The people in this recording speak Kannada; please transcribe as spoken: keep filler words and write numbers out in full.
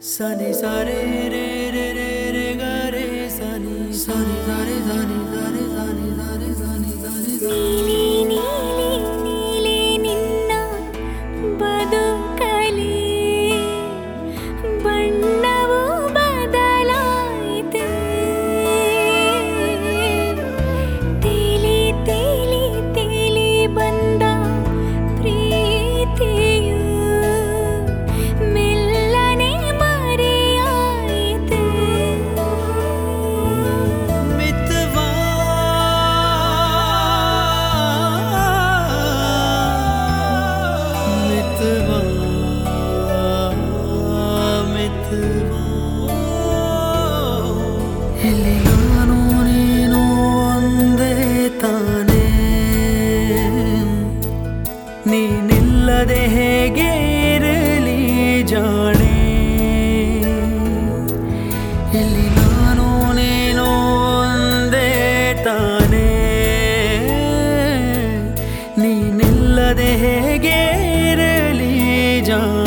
Sunny sare re re re re ga re sunny sunny sare sunny sare sunny sare sunny sare ನೀಲಿ ನೀಲಿ ನೀಲಿ ನಿನ್ನ ಬದುಕಲಿ ಬಣ್ಣವು ಬದಲಾಯಿತೆ ತೇಲಿ ತೇಲಿ ತೇಲಿ ಬಂದ ಪ್ರೀತಿಯು ಮೆಲ್ಲನೆ ಮರೆಯಾಯಿತೆ ಮಿತವಾ ಮಿತವಾ ಮಿತವಾ ಇಲ್ಲಿ ನಾನು ನೀನು ಒಂದೇ ತಾನೇ ನೀನಿಲ್ಲದೆ ಹೇಗೆ ಇರಲಿ ಜಾಣೆ ಇಲ್ಲಿ ನಾನು ನೀನು ಒಂದೇ ತಾನೇ ನೀನಿಲ್ಲದೆ ಹೇಗೆ ಇರಲಿ ಜಾಣೆ